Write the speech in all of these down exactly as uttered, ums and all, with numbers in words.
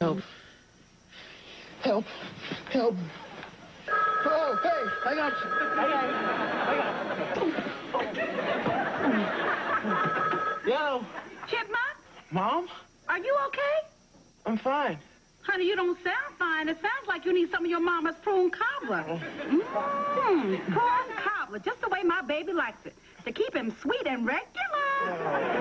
Help. Help. Help. Oh, hey, I got you. I got you. I got you. Yo. Chipmunk? Mom? Are you okay? I'm fine. Honey, you don't sound fine. It sounds like you need some of your mama's prune cobbler. Mmm, prune cobbler, just the way my baby likes it. To keep him sweet and regular.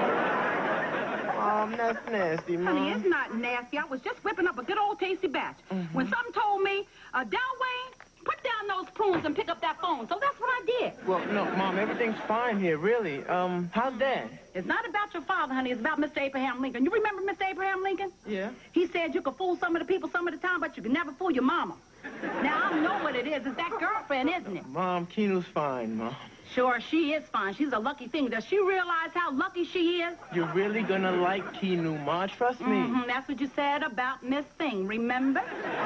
Mom, that's nasty, Mom. Honey, it's not nasty. I was just whipping up a good old tasty batch. Mm-hmm. When something told me, uh, Delwayne, put down those prunes and pick up that phone. So that's what I did. Well, no, Mom, everything's fine here, really. Um, how's Dad? It's not about your father, honey. It's about Mister Abraham Lincoln. You remember Mister Abraham Lincoln? Yeah. He said you could fool some of the people some of the time, but you could never fool your mama. Now, I know what it is. It's that girlfriend, isn't it? Mom, Kinu's fine, Mom. Sure, she is fine. She's a lucky thing. Does she realize how lucky she is? You're really gonna like Kinu, Ma. Trust me. Mm-hmm. That's what you said about Miss Thing, remember?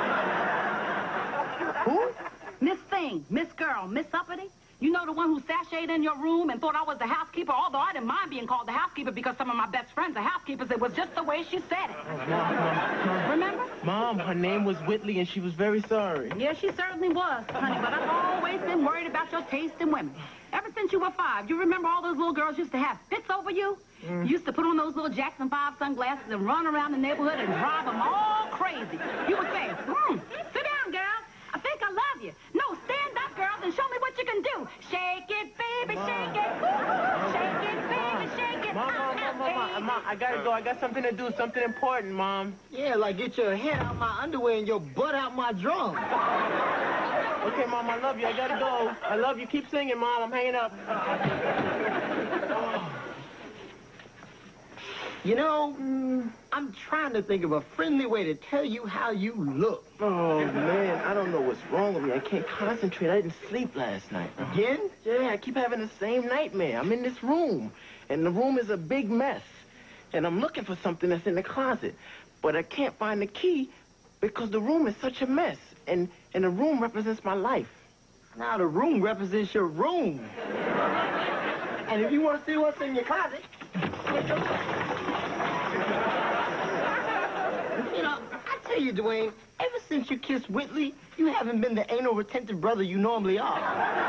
Who? Miss Thing, Miss Girl, Miss Uppity. You know the one who sashayed in your room and thought I was the housekeeper, although I didn't mind being called the housekeeper because some of my best friends are housekeepers. It was just the way she said it. Oh, Mom, Mom. Remember? Mom, her name was Whitley, and she was very sorry. Yeah, she certainly was, honey, but I've always been worried about your taste in women. Ever since you were five, you remember all those little girls used to have fits over you? Mm. You used to put on those little Jackson five sunglasses and run around the neighborhood and drive them all crazy. You would say, hmm, sit down, girl. I think I love you. No, stand up, girls, and show me what you can do. Shake it, baby, Mom. Shake it. Shake it, baby, shake it. Mom, Mom, Mom, Mom, Mom, Mom, I gotta go. I got something to do, something important, Mom. Yeah, like get your head out my underwear and your butt out my drum. Okay, Mom, I love you. I gotta go. I love you. Keep singing, Mom. I'm hanging up. You know, mm, I'm trying to think of a friendly way to tell you how you look. Oh, man, I don't know what's wrong with me. I can't concentrate. I didn't sleep last night. Again? Yeah, I keep having the same nightmare. I'm in this room, and the room is a big mess. And I'm looking for something that's in the closet. But I can't find the key because the room is such a mess. And, and the room represents my life. Now, the room represents your room. And if you want to see what's in your closet... You know, I tell you, Dwayne, ever since you kissed Whitley, you haven't been the anal retentive brother you normally are.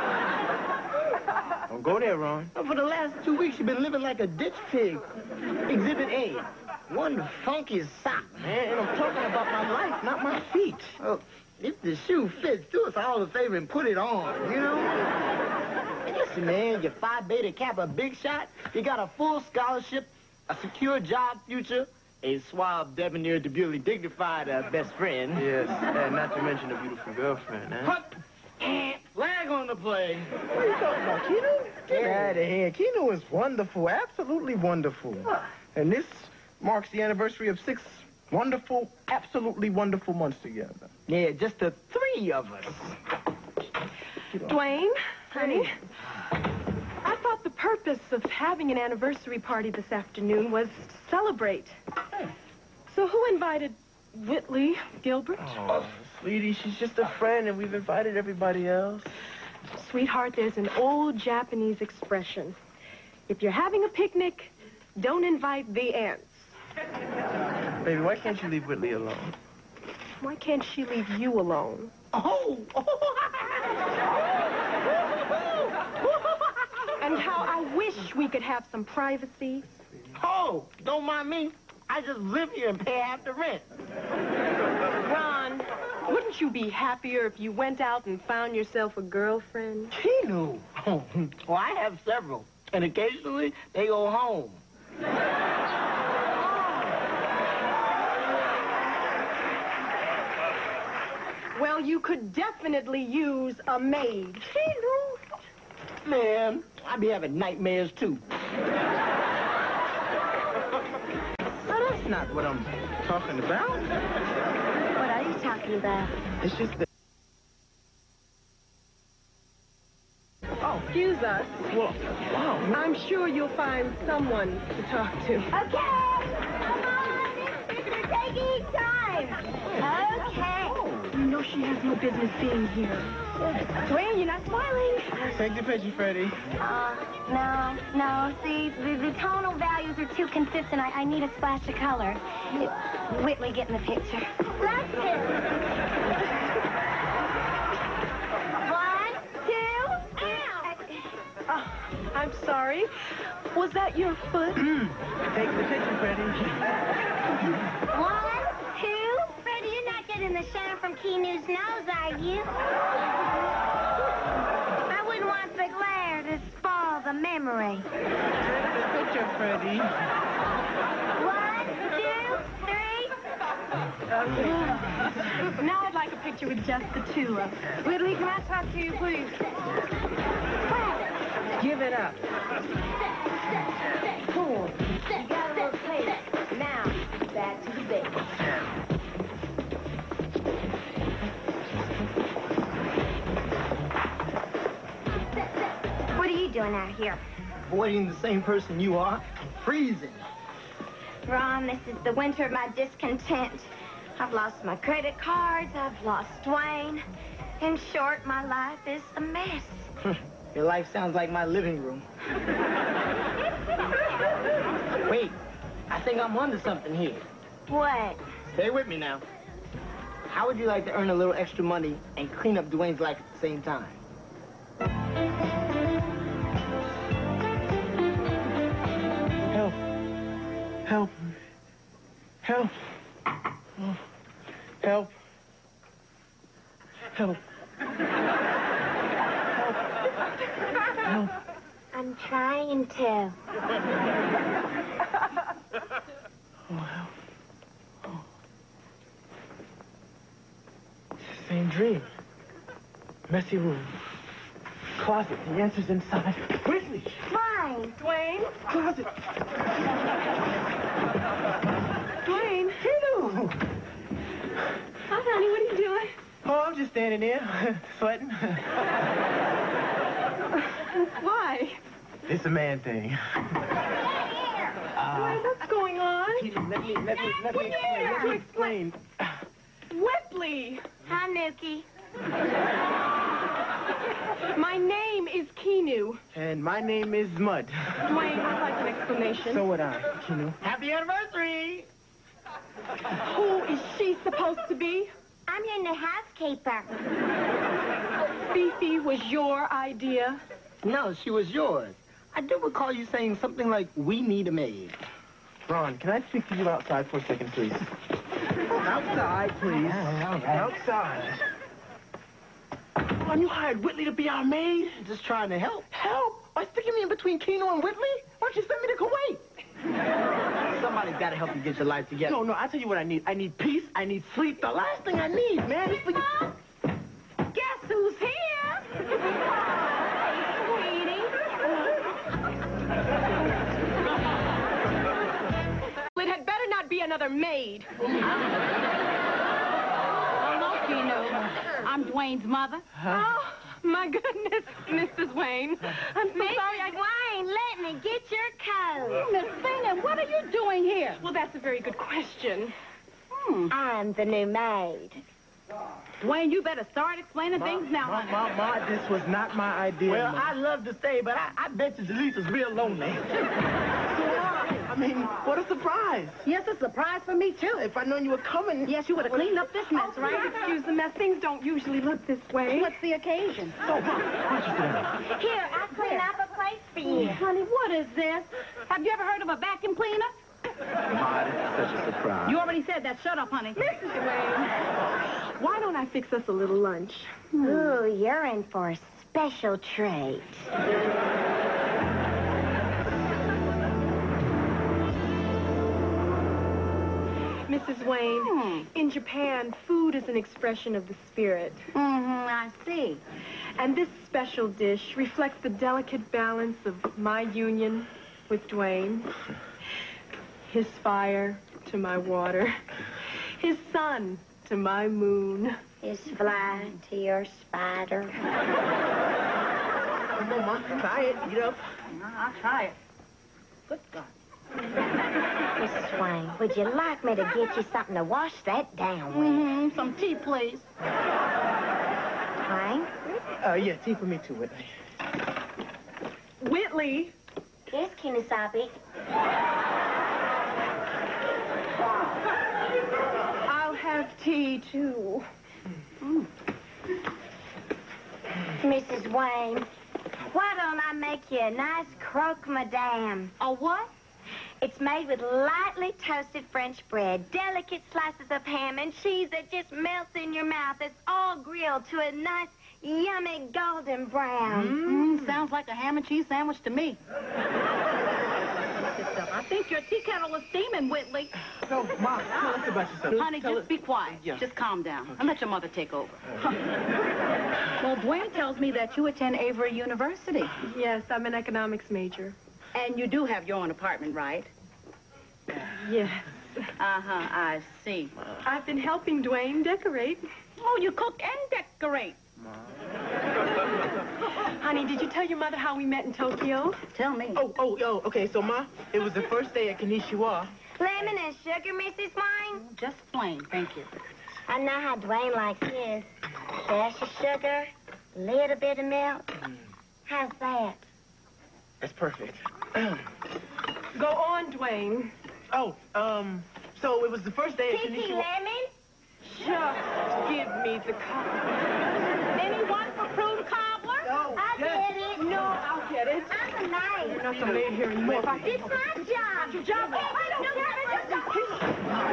Don't go there, Ron. For the last two weeks, you've been living like a ditch pig. Exhibit A, one funky sock. Man, and I'm talking about my life, not my feet. Oh, if the shoe fits, do us all a favor and put it on, you know? And listen, man, you're Phi Beta Kappa big shot. You got a full scholarship, a secure job future, a suave, debonair, debutely dignified uh, best friend. Yes, and not to mention a beautiful girlfriend, eh? Put flag on the play. What are you talking about, Kinu? Get out of here. Kinu is wonderful, absolutely wonderful. What? And this marks the anniversary of six wonderful, absolutely wonderful months together. Yeah, just the three of us. Dwayne, honey, I thought the purpose of having an anniversary party this afternoon was to celebrate. So who invited Whitley Gilbert? Oh, sweetie, she's just a friend, and we've invited everybody else. Sweetheart, there's an old Japanese expression. If you're having a picnic, don't invite the ants. Baby, why can't you leave Whitley alone? Why can't she leave you alone? Oh! And how I wish we could have some privacy. Oh, don't mind me. I just live here and pay half the rent. Ron, wouldn't you be happier if you went out and found yourself a girlfriend? Kinu. Oh, well, I have several. And occasionally, they go home. Well, you could definitely use a maid. Kinu. Man, I be having nightmares, too. Now, that's not what I'm talking about. What are you talking about? It's just that... Oh, excuse us. Well, wow. I'm sure you'll find someone to talk to. Okay! Come on, mister, taking time! Okay. You know know she has no business being here. Dwayne, you're not smiling. Take the picture, Freddie. Uh, no, no. See, the, the tonal values are too consistent. I, I need a splash of color. It, Whitley, get in the picture. That's it. One, two, ow! Oh, I'm sorry. Was that your foot? Take the picture, Freddie. One, two. Freddie, you're not getting the shine from Keenu's nose, are you? I wouldn't want the glare to spoil the memory. Take the picture, Freddie. One, two, three. Now I'd like a picture with just the two of us. Whitley, can I talk to you, please? Give it up. Cool. You got a little place. Now, back to the bed. What are you doing out here? Avoiding the same person you are. Freezing. Ron, this is the winter of my discontent. I've lost my credit cards. I've lost Dwayne. In short, my life is a mess. Your life sounds like my living room. Wait, I think I'm onto something here. What? Stay with me now. How would you like to earn a little extra money and clean up Dwayne's life at the same time? Help. Help. Help. Help. Help. Help. I'm trying to. Oh, help. Oh. It's the same dream. Messy room. Closet. The answer's inside. Whitley! Fine. Dwayne? Closet. Dwayne? Hello. Hi, honey. What are you doing? Oh, I'm just standing there, sweating. Why? It's a man thing. Dwayne, what's going on? Let me, let me, let me explain. Let me explain. Whitley! Hi, Nookie. My name is Keenu. And my name is Mud. Dwayne, I'd like an explanation. So would I, Kinu. Happy anniversary! Who is she supposed to be? I'm your new housekeeper. Fifi was your idea. No, she was yours. I do recall you saying something like, we need a maid. Ron, can I speak to you outside for a second, please? Outside, please. Outside. Ron, you hired Whitley to be our maid? Just trying to help. Help! By sticking me in between Keno and Whitley? Why don't you send me to Kuwait? Somebody's got to help you get your life together. No, no, I tell you what I need. I need peace. I need sleep. The last thing I need, man, is for you. Guess who's here? Sweetie. It had better not be another maid. Hello, Keno. I'm Dwayne's mother. Oh, my goodness, Missus Wayne. I'm so Missus sorry I... Wayne, let me get your coat. Miss Bingham, what are you doing here? Well, that's a very good question. Hmm. I'm the new maid. Dwayne, you better start explaining things now. Ma, ma, ma, this was not my idea. Well, Ma. I'd love to stay, but I, I bet you Jaleesa's real lonely. I mean, what a surprise. Yes, a surprise for me, too. If I'd known you were coming... Yes, you would have cleaned up this mess, Right? right? Excuse the mess. Things don't usually look this way. What's the occasion? Oh, Ma, why don't you sit down? Here, I'll clean up a place for you. Honey, what is this? Have you ever heard of a vacuum cleaner? Ma, this is such a surprise. You already said that. Shut up, honey. Missus Wayne, why don't I fix us a little lunch? Ooh, you're in for a special treat. Missus Wayne, Hmm. in Japan, food is an expression of the spirit. Mm-hmm, I see. And this special dish reflects the delicate balance of my union with Dwayne. His fire to my water. His sun to my moon. His fly to your spider. Come on, Ma, try it. Eat up. I'll try it. Good God. Missus Wayne, would you like me to get you something to wash that down with? Mm-hmm. Some tea, please. Wayne? Uh, yeah, tea for me too, Whitley. Whitley! Yes, Kinisabi. I'll have tea, too. Mm. Missus Wayne, why don't I make you a nice croque madame? A what? It's made with lightly toasted French bread, delicate slices of ham, and cheese that just melts in your mouth. It's all grilled to a nice, yummy golden brown. Mm, sounds like a ham and cheese sandwich to me. I think your tea kettle is steaming, Whitley. So, Ma, tell us about yourself. Honey, Tell just us- be quiet. Yeah. Just calm down and let your mother take over. Well, Dwayne tells me that you attend Avery University. Yes, I'm an economics major. And you do have your own apartment, right? Yes. Uh-huh, I see. I've been helping Dwayne decorate. Oh, you cook and decorate. Honey, did you tell your mother how we met in Tokyo? Tell me. Oh, oh, oh, okay, so, Ma, it was the first day at Kanishiwa. Lemon and sugar, Missus Wayne? Just plain, thank you. I know how Dwayne likes his. Dash of sugar, little bit of milk. How's that? That's perfect. Go on, Dwayne. Oh, um, so it was the first day at Kiki Kanishiwa. Lemon? Just give me the cup. Anyone for prune cobbler? Oh, I yes. get it. No, I'll get it. I'm a maid. You're not the maid here anymore. If I It's my job. Your job. Hey, wait, don't get me. Just don't.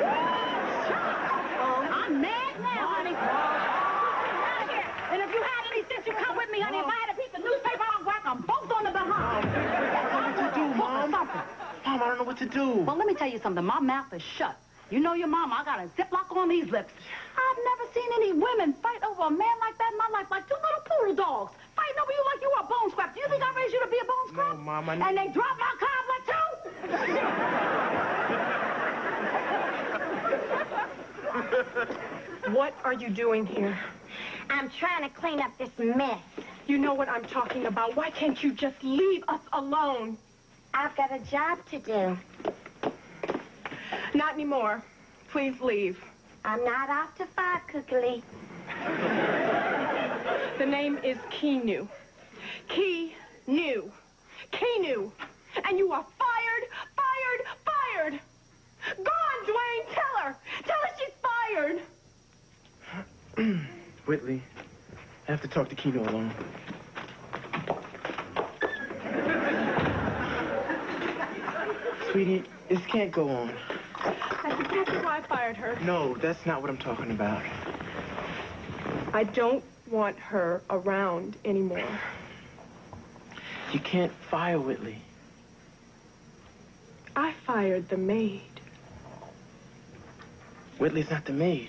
I'm mad now, honey. Out here. And if you had any sense, you come with me, honey. If I had a piece of newspaper, I'll whack them both on the behind. What to do, Mom? Something. Mom, I don't know what to do. Well, let me tell you something. My mouth is shut. You know your mama, I got a ziplock on these lips. I've never seen any women fight over a man like that in my life, like two little poodle dogs. Fighting over you like you were a bone scrap. Do you think I raised you to be a bone scrap? No, Mom, I... And they dropped my cobbler, too? What are you doing here? I'm trying to clean up this mess. You know what I'm talking about. Why can't you just leave us alone? I've got a job to do. Not anymore. Please leave. I'm not off to five, Cookily. The name is Keenu. Key-new. Keenu. And you are fired, fired, fired. Go on, Dwayne. Tell her. Tell her she's fired. Whitley, I have to talk to Keno alone. Sweetie, this can't go on. That's exactly why I fired her. No, that's not what I'm talking about. I don't want her around anymore. You can't fire Whitley. I fired the maid. Whitley's not the maid.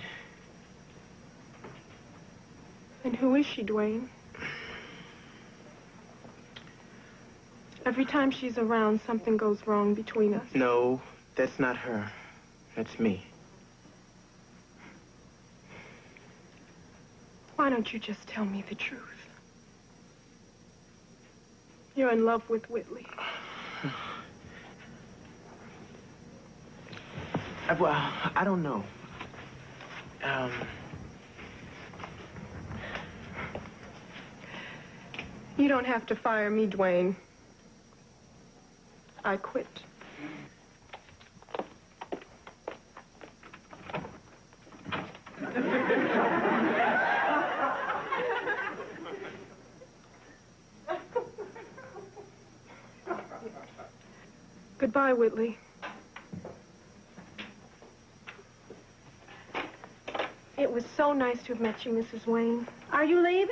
And who is she, Dwayne? Every time she's around, something goes wrong between us. No, that's not her. That's me. Why don't you just tell me the truth? You're in love with Whitley. I, well, I don't know. Um... You don't have to fire me, Dwayne. I quit. Goodbye, Whitley. It was so nice to have met you, Missus Wayne. Are you leaving?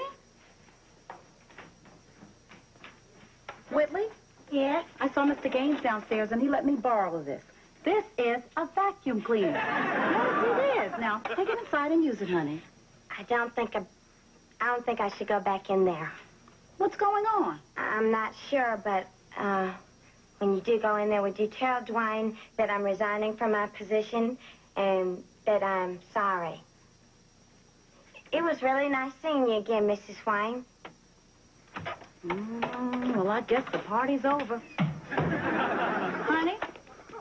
Whitley? Yes? I saw Mister Gaines downstairs, and he let me borrow this. This is a vacuum cleaner. Yes, it is. Now, take it inside and use it, honey. I don't think I... I don't think I should go back in there. What's going on? I'm not sure, but, uh... when you do go in there, would you tell Dwayne that I'm resigning from my position and that I'm sorry? It was really nice seeing you again, Missus Wayne. Mm, well, I guess the party's over. Honey,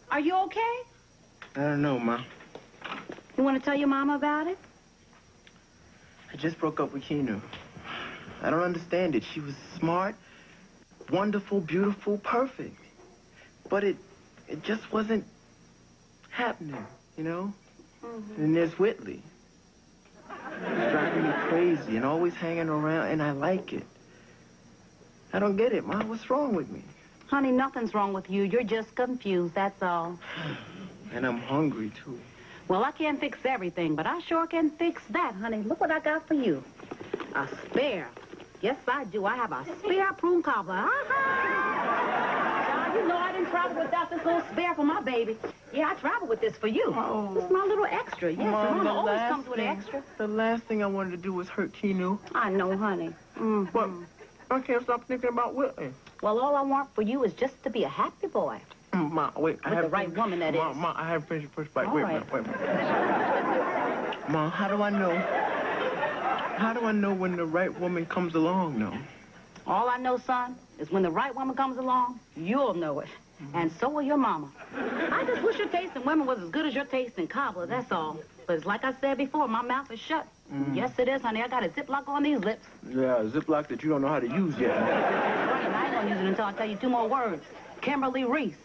Are you okay? I don't know, Ma. You want to tell your mama about it? I just broke up with Keenu. I don't understand it. She was smart, wonderful, beautiful, perfect. But it it just wasn't happening, you know? Mm-hmm. And there's Whitley. He's driving me crazy and always hanging around, and I like it. I don't get it, Ma. What's wrong with me? Honey, nothing's wrong with you. You're just confused, that's all. And I'm hungry, too. Well, I can't fix everything, but I sure can fix that, honey. Look what I got for you. A spare. Yes, I do. I have a spare prune cobbler. Uh-huh. You know I didn't travel without this little spare for my baby. Yeah, I traveled with this for you. Oh. This is my little extra. Yes, Mom, Mama always last comes with an thing, extra. The last thing I wanted to do was hurt Keenu. I know, honey. Mm-hmm. But I can't stop thinking about Whitley. Well, all I want for you is just to be a happy boy. Ma, wait. I With have the right woman, that Ma, is. Ma, I haven't finished the first bite. All Wait right. a minute, wait a minute. Ma, how do I know? How do I know when the right woman comes along, though? All I know, son, is when the right woman comes along, you'll know it. Mm-hmm. And so will your mama. I just wish your taste in women was as good as your taste in cobbler, that's all. But like I said before, my mouth is shut. Mm. Yes, it is, honey. I got a Ziploc on these lips. Yeah, a Ziploc that you don't know how to use yet. Right, and I ain't gonna use it until I tell you two more words. Kimberly Reese.